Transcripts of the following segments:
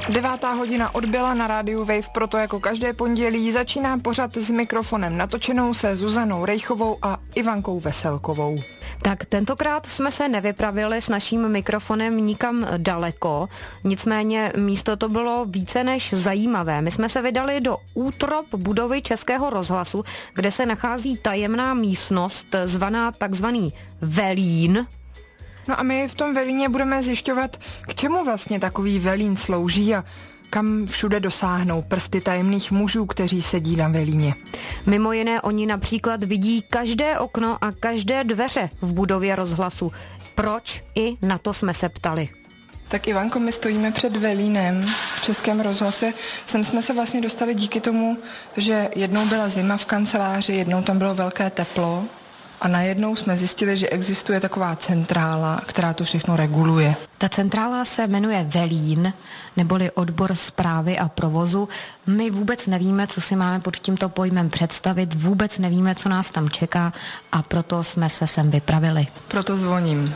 9:00 odbyla na rádiu Wave, proto jako každé pondělí začíná pořad S mikrofonem natočenou se Zuzanou Rejchovou a Ivankou Veselkovou. Tak tentokrát jsme se nevypravili s naším mikrofonem nikam daleko, nicméně místo to bylo více než zajímavé. My jsme se vydali do útrop budovy Českého rozhlasu, kde se nachází tajemná místnost zvaná takzvaný velín. No a my v tom velíně budeme zjišťovat, k čemu vlastně takový velín slouží a kam všude dosáhnou prsty tajemných mužů, kteří sedí na velíně. Mimo jiné oni například vidí každé okno a každé dveře v budově rozhlasu. Proč? I na to jsme se ptali. Tak Ivanko, my stojíme před velínem v Českém rozhlase. Sem jsme se vlastně dostali díky tomu, že jednou byla zima v kanceláři, jednou tam bylo velké teplo a najednou jsme zjistili, že existuje taková centrála, která to všechno reguluje. Ta centrála se jmenuje Velín, neboli odbor správy a provozu. My vůbec nevíme, co si máme pod tímto pojmem představit, vůbec nevíme, co nás tam čeká a proto jsme se sem vypravili. Proto zvoním.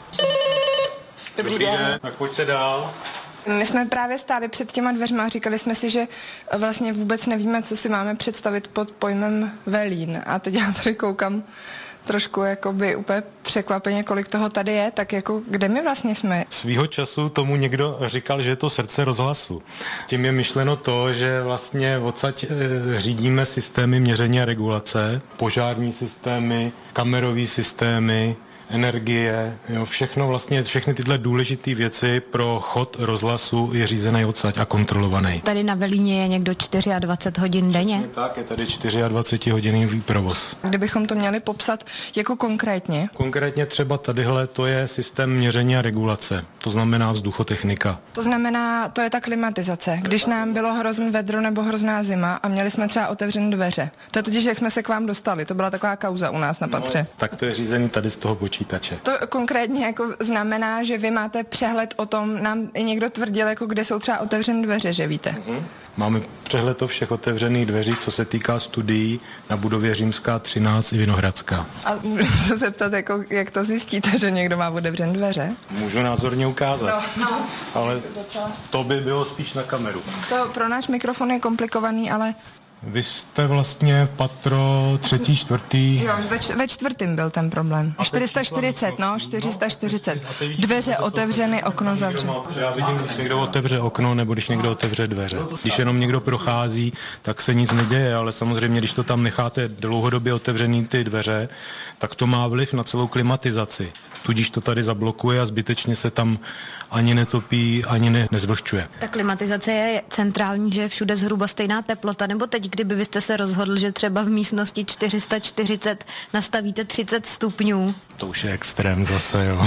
Dobrý den. Tak pojď se dál. My jsme právě stáli před těma dveřma a říkali jsme si, že vlastně vůbec nevíme, co si máme představit pod pojmem velín. A teď já tady koukám trošku jakoby úplně překvapeně, kolik toho tady je, tak jako kde my vlastně jsme? Svýho času tomu někdo říkal, že je to srdce rozhlasu. Tím je myšleno to, že vlastně odsaď řídíme systémy měření a regulace, požární systémy, kamerové systémy, energie, jo, všechny tyhle důležité věci pro chod rozhlasu je řízený odsaď a kontrolovaný. Tady na Velíně je někdo 24 hodin denně? Přesně tak, je tady 24-hodinový provoz. Kdybychom to měli popsat jako konkrétně? Konkrétně třeba tadyhle to je systém měření a regulace, to znamená vzduchotechnika. To znamená, to je ta klimatizace. Když nám bylo hrozný vedro nebo hrozná zima a měli jsme třeba otevřené dveře. To je totiž, jak jsme se k vám dostali, to byla taková kauza u nás na patře. No, tak to je řízený tady z toho počítače. To konkrétně jako znamená, že vy máte přehled o tom, nám i někdo tvrdil, jako kde jsou třeba otevřené dveře, že víte? Máme přehled o všech otevřených dveřích, co se týká studií na budově Římská 13 i Vinohradská. A můžu se zeptat, jako, jak to zjistíte, že někdo má otevřené dveře? Můžu názorně ukázat, ale to by bylo spíš na kameru. To pro náš mikrofon je komplikovaný, ale... Vy jste vlastně patro 3., 4. Jo, ve 4. byl ten problém. 440, 440. Dveře otevřeny, okno zavřené. Já vidím, když někdo otevře okno nebo když někdo otevře dveře. Když jenom někdo prochází, tak se nic neděje, ale samozřejmě, když to tam necháte dlouhodobě otevřený ty dveře, tak to má vliv na celou klimatizaci. Tudíž to tady zablokuje a zbytečně se tam ani netopí, ani nezvlhčuje. Ta klimatizace je centrální, že je všude zhruba stejná teplota, nebo teď, kdyby byste se rozhodl, že třeba v místnosti 440 nastavíte 30 stupňů? To už je extrém zase, jo.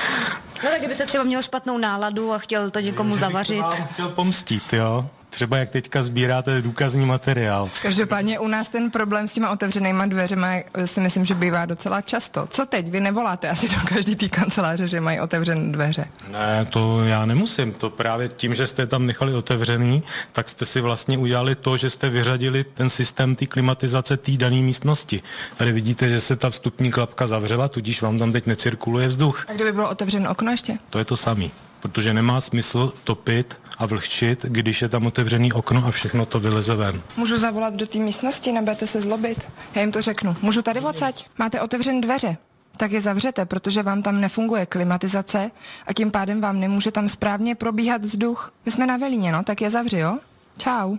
No tak kdyby se třeba měl špatnou náladu a chtěl to někomu zavařit. Chtěl pomstít, jo. Třeba jak teďka sbíráte důkazní materiál. Každopádně u nás ten problém s těma otevřenýma dveřema si myslím, že bývá docela často. Co teď? Vy nevoláte asi do každý té kanceláře, že mají otevřené dveře? Ne, to já nemusím. To právě tím, že jste tam nechali otevřený, tak jste si vlastně udělali to, že jste vyřadili ten systém té klimatizace té dané místnosti. Tady vidíte, že se ta vstupní klapka zavřela, tudíž vám tam teď necirkuluje vzduch. A kdyby bylo otevřeno okno ještě? To je to samý. Protože nemá smysl topit a vlhčit, když je tam otevřený okno a všechno to vyleze ven. Můžu zavolat do té místnosti, nebudete se zlobit? Já jim to řeknu. Můžu tady odsaď? Máte otevřené dveře? Tak je zavřete, protože vám tam nefunguje klimatizace a tím pádem vám nemůže tam správně probíhat vzduch. My jsme na Velíně, no, tak je zavři, jo? Čau.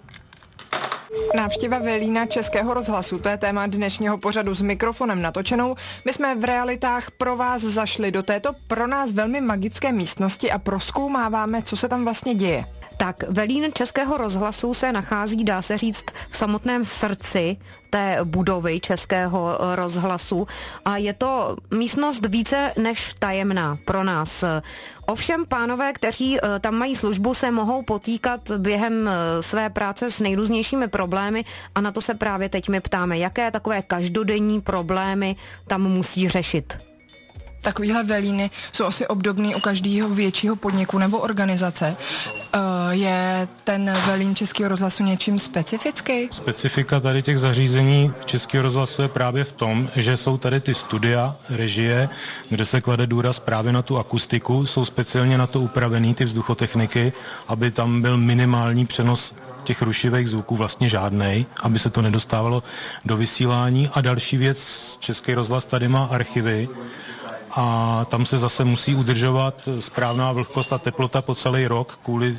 Návštěva Velína Českého rozhlasu, to je téma dnešního pořadu S mikrofonem natočenou. My jsme v realitách pro vás zašli do této pro nás velmi magické místnosti a prozkoumáváme, co se tam vlastně děje. Tak Velín Českého rozhlasu se nachází, dá se říct, v samotném srdci té budovy Českého rozhlasu a je to místnost více než tajemná pro nás. Ovšem pánové, kteří tam mají službu, se mohou potýkat během své práce s nejrůznějšími problémy a na to se právě teď my ptáme, jaké takové každodenní problémy tam musí řešit. Takovýhle velíny jsou asi obdobný u každého většího podniku nebo organizace. Je ten velín Českého rozhlasu něčím specifický? Specifika tady těch zařízení Českého rozhlasu je právě v tom, že jsou tady ty studia, režie, kde se klade důraz právě na tu akustiku, jsou speciálně na to upravený ty vzduchotechniky, aby tam byl minimální přenos těch rušivých zvuků, vlastně žádnej, aby se to nedostávalo do vysílání. A další věc, Český rozhlas tady má archivy, a tam se zase musí udržovat správná vlhkost a teplota po celý rok kvůli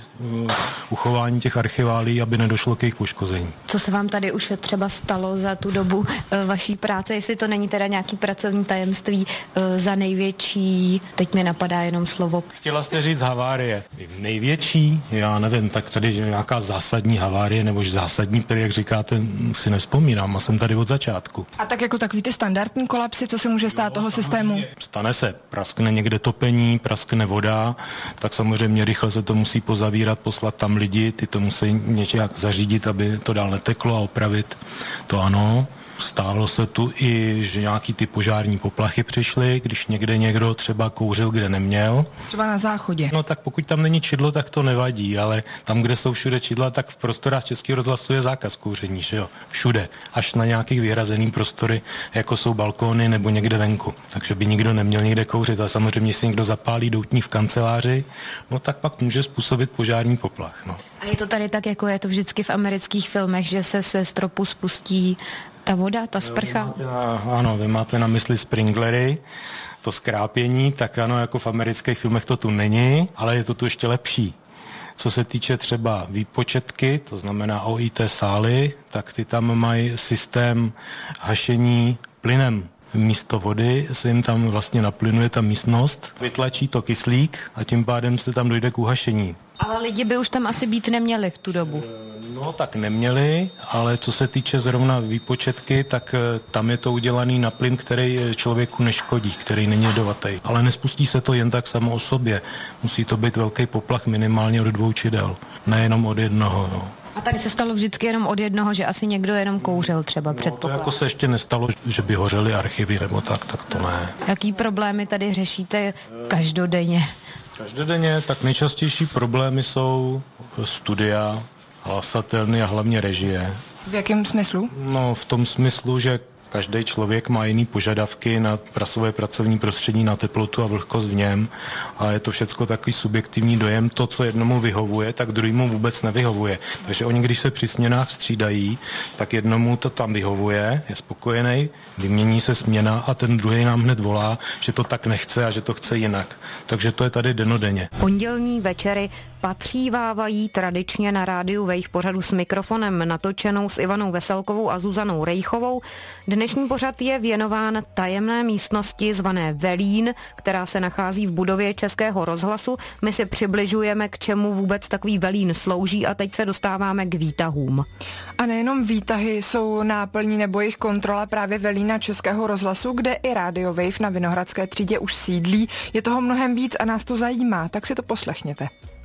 uchování těch archiválí, aby nedošlo k jejich poškození. Co se vám tady už třeba stalo za tu dobu vaší práce, jestli to není teda nějaký pracovní tajemství za největší, teď mi napadá jenom slovo. Chtěla jste říct havárie. Největší? Já nevím, tak tady že nějaká zásadní havárie nebo zásadní, který, jak říkáte, si nevzpomínám a jsem tady od začátku. A tak jako takový ty standardní kolapsy, co se může stát toho systému? Stane se, praskne někde topení, praskne voda, tak samozřejmě rychle se to musí pozavírat, poslat tam lidi, ty to musí nějak zařídit, aby to dál neteklo a opravit. To ano. Stálo se tu i, že nějaký ty požární poplachy přišly, když někde někdo třeba kouřil, kde neměl. Třeba na záchodě. No tak pokud tam není čidlo, tak to nevadí, ale tam, kde jsou všude čidla, tak v prostorách Českého rozhlasu je zákaz kouření, že jo? Všude. Až na nějakých vyhrazený prostory, jako jsou balkóny nebo někde venku. Takže by nikdo neměl někde kouřit. A samozřejmě, jestli někdo zapálí doutník v kanceláři, no tak pak může způsobit požární poplach. No. A je to tady tak, jako je to vždycky v amerických filmech, že se ze stropu spustí ta voda, ta sprcha? Ano, vy máte na mysli sprinklery, to skrápění, tak ano, jako v amerických filmech to tu není, ale je to tu ještě lepší. Co se týče třeba výpočetky, to znamená OIT sály, tak ty tam mají systém hašení plynem. Místo vody se jim tam vlastně naplynuje ta místnost, vytlačí to kyslík a tím pádem se tam dojde k uhašení. Ale lidi by už tam asi být neměli v tu dobu. No tak neměli, ale co se týče zrovna výpočetky, tak tam je to udělaný na plyn, který člověku neškodí, který není jedovatý. Ale nespustí se to jen tak samo o sobě. Musí to být velký poplach minimálně od 2 čidel, nejenom od jednoho. No. A tady se stalo vždycky jenom od jednoho, že asi někdo jenom kouřil třeba, předpokládám. To jako se ještě nestalo, že by hořely archivy nebo tak to ne. Jaký problémy tady řešíte každodenně? Každodenně tak nejčastější problémy jsou studia, hlasatelny a hlavně režie. V jakém smyslu? No v tom smyslu, že každý člověk má jiný požadavky na svoje pracovní prostředí, na teplotu a vlhkost v něm a je to všecko takový subjektivní dojem. To, co jednomu vyhovuje, tak druhému vůbec nevyhovuje. Takže oni, když se při směnách střídají, tak jednomu to tam vyhovuje, je spokojený, vymění se směna a ten druhý nám hned volá, že to tak nechce a že to chce jinak. Takže to je tady dennodenně. Pondělní večery patřívávají tradičně na rádiu ve jejich pořadu s mikrofonem natočenou s Ivanou Veselkovou a Zuzanou Rejchovou. Dnešní pořad je věnován tajemné místnosti zvané Velín, která se nachází v budově Českého rozhlasu. My si přibližujeme, k čemu vůbec takový velín slouží a teď se dostáváme k výtahům. A nejenom výtahy jsou náplní nebo jejich kontrola právě velína Českého rozhlasu, kde i Radio Wave na Vinohradské třídě už sídlí. Je toho mnohem víc a nás to zajímá, tak si to poslechněte.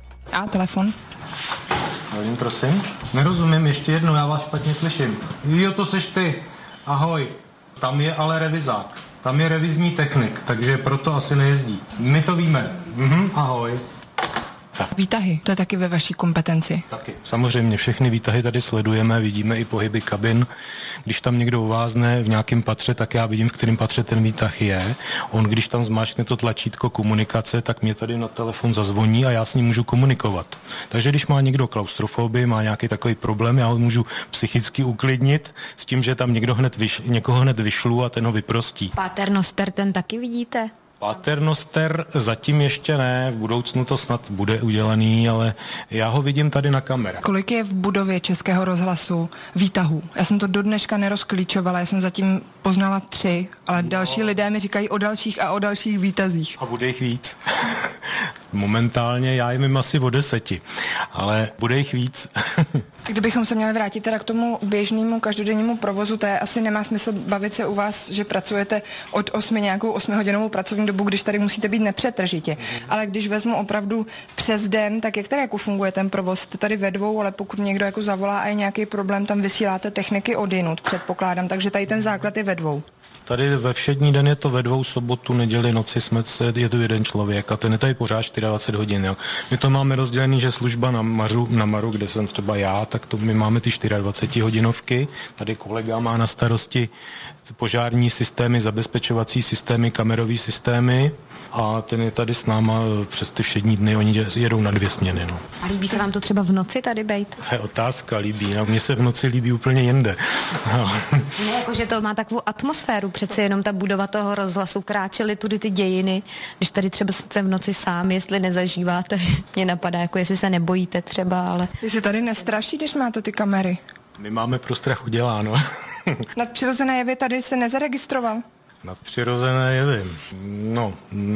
A telefon. Velín, prosím. Nerozumím, ještě jednou, já vás špatně slyším. Jo, to seš ty. Ahoj. Tam je ale revizák. Tam je revizní technik, takže proto asi nejezdí. My to víme. Ahoj. Výtahy, to je taky ve vaší kompetenci. Taky. Samozřejmě všechny výtahy tady sledujeme, vidíme i pohyby kabin. Když tam někdo uvázne v nějakém patře, tak já vidím, v kterém patře ten výtah je. On, když tam zmáčkne to tlačítko komunikace, tak mě tady na telefon zazvoní a já s ním můžu komunikovat. Takže když má někdo klaustrofobii, má nějaký takový problém, já ho můžu psychicky uklidnit s tím, že tam někoho hned vyšlu a ten ho vyprostí. Paternoster, ten taky vidíte? Paternoster zatím ještě ne, v budoucnu to snad bude udělaný, ale já ho vidím tady na kamerách. Kolik je v budově Českého rozhlasu výtahů? Já jsem to do dneška nerozklíčovala, já jsem zatím poznala 3, ale další lidé mi říkají o dalších a o dalších výtazích. A bude jich víc. Momentálně já jim mám asi o 10, ale bude jich víc. Kdybychom se měli vrátit teda k tomu běžnému každodennímu provozu, to je asi nemá smysl bavit se u vás, že pracujete od 8 nějakou 8hodinovou pracovní dobu, když tady musíte být nepřetržitě. Ale když vezmu opravdu přes den, tak jak tady jako funguje ten provoz? Jste tady ve 2, ale pokud někdo jako zavolá a je nějaký problém, tam vysíláte techniky odjinud, předpokládám, takže tady ten základ je ve 2. Tady ve všední den je to ve 2, sobotu, neděli, noci je to jeden člověk a ten je tady pořád 24 hodin. Jo. My to máme rozdělený, že služba na Maru, kde jsem třeba já, tak to my máme ty 24 hodinovky. Tady kolega má na starosti požární systémy, zabezpečovací systémy, kamerové systémy a ten je tady s náma přes ty všední dny, oni jedou na 2 směny. No. A líbí se vám to třeba v noci tady bejt? To je otázka, líbí. No, mně se v noci líbí úplně jinde. No. Ne, jakože to má takovou atmosféru, přece jenom ta budova toho rozhlasu, kráčely tudy ty dějiny, když tady třeba jste v noci sám, jestli nezažíváte, mě napadá, jako jestli se nebojíte třeba, ale... Jestli tady nestraší, když máte ty kamery. My máme pro strach uděláno. Nadpřirozené jevy tady se nezaregistroval. Nadpřirozené jevy. No.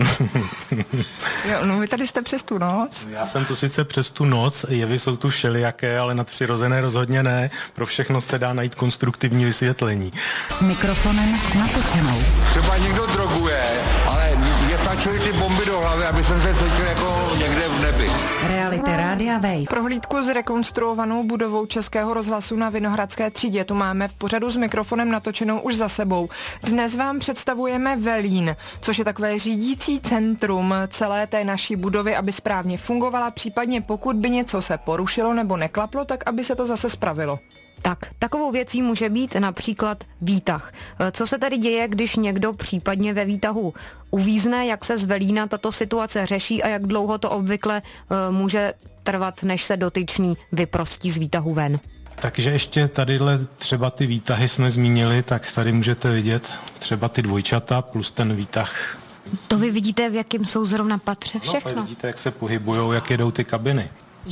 Jo, no vy tady jste přes tu noc. Já jsem tu sice přes tu noc, jevy jsou tu všelijaké, ale nadpřirozené rozhodně ne. Pro všechno se dá najít konstruktivní vysvětlení. S mikrofonem natočenou. Třeba někdo droguje, ale mě stačily ty bomby do hlavy, aby jsem se cítil jako někde v nebi. Reality Rádia Wave. Prohlídku s rekonstruovanou budovou Českého rozhlasu na Vinohradské třídě tu máme v pořadu s mikrofonem natočenou už za sebou. Dnes vám představujeme Velín, což je takové řídící centrum celé té naší budovy, aby správně fungovala, případně pokud by něco se porušilo nebo neklaplo, tak aby se to zase spravilo. Tak, takovou věcí může být například výtah. Co se tady děje, když někdo případně ve výtahu uvízne, jak se z Velína tato situace řeší a jak dlouho to obvykle může trvat, než se dotyčný vyprostí z výtahu ven? Takže ještě tadyhle třeba ty výtahy jsme zmínili, tak tady můžete vidět třeba ty dvojčata plus ten výtah. To vy vidíte, v jakém jsou zrovna patře všechno? No, vidíte, jak se pohybujou, jak jedou ty kabiny.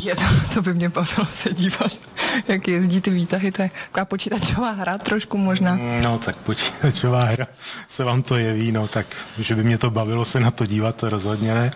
To by mě bavilo se dívat, jak jezdí ty výtahy, to je taková počítačová hra trošku možná. No tak počítačová hra se vám to jeví, no tak, že by mě to bavilo se na to dívat, to rozhodně ne.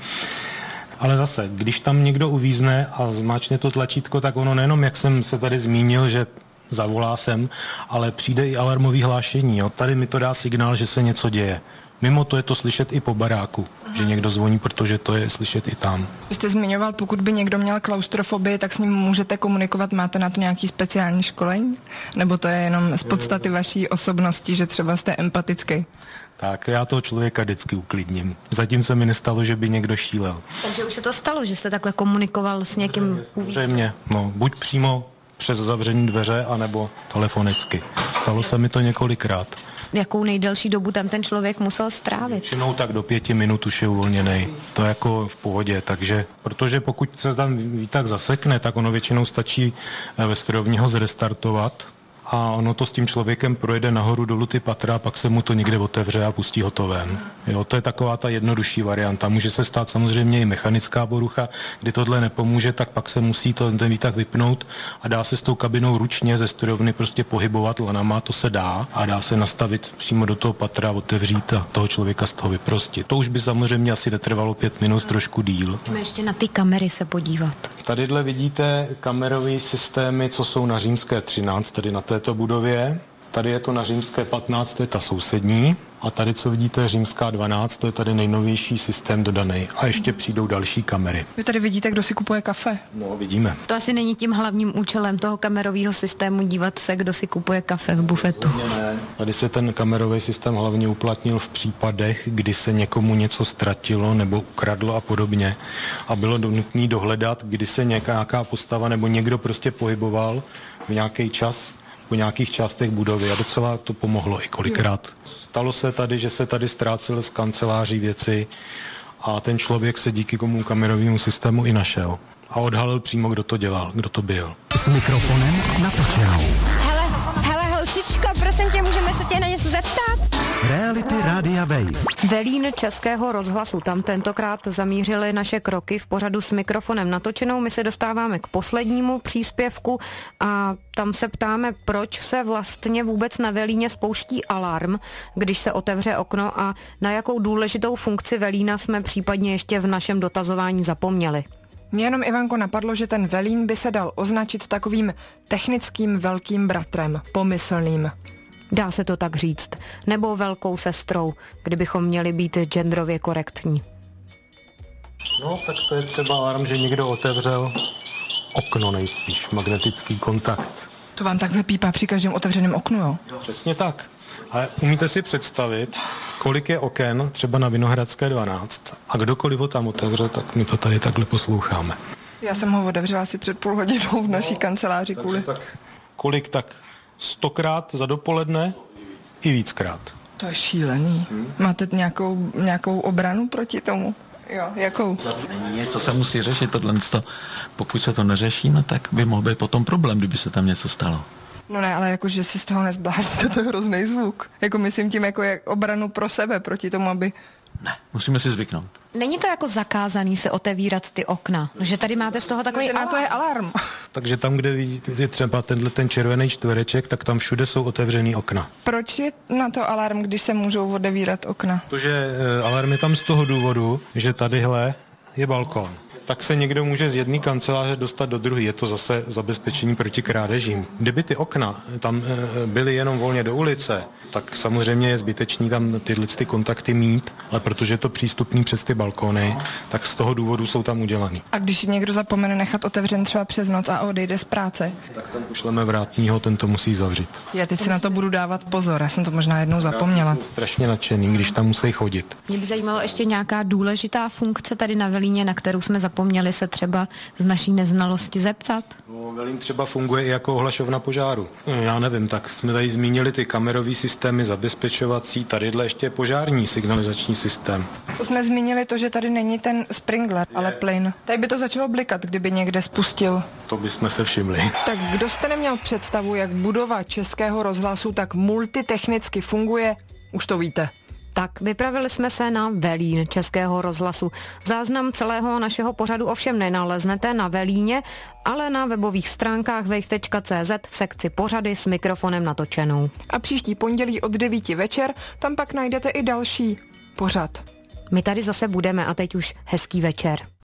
Ale zase, když tam někdo uvízne a zmáčne to tlačítko, tak ono nejenom, jak jsem se tady zmínil, že zavolá sem, ale přijde i alarmový hlášení. Jo. Tady mi to dá signál, že se něco děje. Mimo to je to slyšet i po baráku, že někdo zvoní, protože to je slyšet i tam. Vy jste zmiňoval, pokud by někdo měl klaustrofobii, tak s ním můžete komunikovat, máte na to nějaký speciální školení? Nebo to je jenom z podstaty vaší osobnosti, že třeba jste empatický? Tak já toho člověka vždycky uklidním. Zatím se mi nestalo, že by někdo šílel. Takže už se to stalo, že jste takhle komunikoval s někým Samozřejmě, no, buď přímo přes zavření dveře, anebo telefonicky. Stalo se mi to několikrát. Jakou nejdelší dobu tam ten člověk musel strávit? Většinou tak do 5 minut už je uvolněnej. To je jako v pohodě, takže, protože pokud se tam výtah zasekne, tak ono většinou stačí ve strojovně ho zrestartovat a ono to s tím člověkem projede nahoru dolů ty patra a pak se mu to někde otevře a pustí ho to ven. Jo, to je taková ta jednodušší varianta. Může se stát samozřejmě i mechanická porucha, kdy tohle nepomůže, tak pak se musí ten výtah vypnout a dá se s tou kabinou ručně ze strojovny prostě pohybovat lanama, to se dá a dá se nastavit přímo do toho patra, otevřít a toho člověka z toho vyprostit. To už by samozřejmě asi netrvalo 5 minut, trošku díl. Můžeme ještě na ty kamery se podívat. Tadyhle vidíte kamerové systémy, co jsou na Římské 13, tedy na této budově. Tady je to na Římské 15, to je ta sousední. A tady, co vidíte, Římská 12, to je tady nejnovější systém dodaný. A ještě přijdou další kamery. Vy tady vidíte, kdo si kupuje kafe? No, vidíme. To asi není tím hlavním účelem toho kamerového systému dívat se, kdo si kupuje kafe v bufetu. Ne. Tady se ten kamerový systém hlavně uplatnil v případech, kdy se někomu něco ztratilo nebo ukradlo a podobně. A bylo nutné dohledat, kdy se nějaká postava nebo někdo prostě pohyboval v nějaký čas po nějakých částech budovy a docela to pomohlo i kolikrát. Stalo se tady, že se tady ztrácel z kanceláří věci a ten člověk se díky komu kamerovému systému i našel. A odhalil přímo, kdo to dělal, kdo to byl. S mikrofonem natočenou. Hele, holčičko, prosím tě, můžeme se tě na něco zeptat? Reality Rádia Wave. Velín Českého rozhlasu, tam tentokrát zamířily naše kroky v pořadu s mikrofonem natočenou. My se dostáváme k poslednímu příspěvku a tam se ptáme, proč se vlastně vůbec na Velíně spouští alarm, když se otevře okno a na jakou důležitou funkci Velína jsme případně ještě v našem dotazování zapomněli. Mě jenom, Ivanko, napadlo, že ten Velín by se dal označit takovým technickým velkým bratrem, pomyslným. Dá se to tak říct. Nebo velkou sestrou, kdybychom měli být genderově korektní. No, tak to je třeba alarm, že někdo otevřel okno nejspíš, magnetický kontakt. To vám takhle pípá při každém otevřeném oknu, jo? Přesně tak. Ale umíte si představit, kolik je oken třeba na Vinohradské 12 a kdokoliv ho tam otevře, tak my to tady takhle posloucháme. Já jsem ho otevřela asi před půl hodinou v naší kanceláři kvůli. Kolik tak 100krát za dopoledne i víckrát. To je šílený. Máte nějakou obranu proti tomu? Jo, jakou? To se musí řešit tohle. Pokud se to neřeší, no, tak by mohl být potom problém, kdyby se tam něco stalo. No ne, ale jako, že si z toho nezblázníte, to je hrozný zvuk. Jako myslím tím jako jak obranu pro sebe proti tomu, aby... Ne, musíme si zvyknout. Není to jako zakázaný se otevírat ty okna, že tady máte z toho takový... Na to je alarm. Takže tam, kde vidíte třeba ten červený čtvereček, tak tam všude jsou otevřený okna. Proč je na to alarm, když se můžou otevírat okna? Protože alarm je tam z toho důvodu, že tadyhle je balkon. Tak se někdo může z jedné kanceláře dostat do druhé. Je to zase zabezpečení proti krádežím. Kdyby ty okna tam byly jenom volně do ulice, tak samozřejmě je zbytečný tam tyhle ty kontakty mít, ale protože je to přístupný přes ty balkony, tak z toho důvodu jsou tam udělaný. A když někdo zapomene nechat otevřen třeba přes noc a odejde z práce? Tak tam pošleme vrátního, ten to musí zavřít. Já teď si na to budu dávat pozor, já jsem to možná jednou zapomněla. Jsou strašně nadšený, když tam musí chodit. Mě by zajímalo ještě nějaká důležitá funkce tady na Velíně, na kterou jsme zapomněli se třeba z naší neznalosti zeptat. No, Velín třeba funguje i jako ohlašovna požáru. Já nevím, tak jsme tady zmínili ty kamerové systémy, zabezpečovací, tadyhle ještě požární signalizační systém. To jsme zmínili to, že tady není ten sprinkler, ale plyn. Tady by to začalo blikat, kdyby někde spustil. To bychom se všimli. Tak kdo jste neměl představu, jak budova Českého rozhlasu tak multitechnicky funguje, už to víte. Tak, vypravili jsme se na Velín Českého rozhlasu. Záznam celého našeho pořadu ovšem nenaleznete na Velíně, ale na webových stránkách wave.cz v sekci pořady s mikrofonem natočenou. A příští pondělí od 9 večer tam pak najdete i další pořad. My tady zase budeme a teď už hezký večer.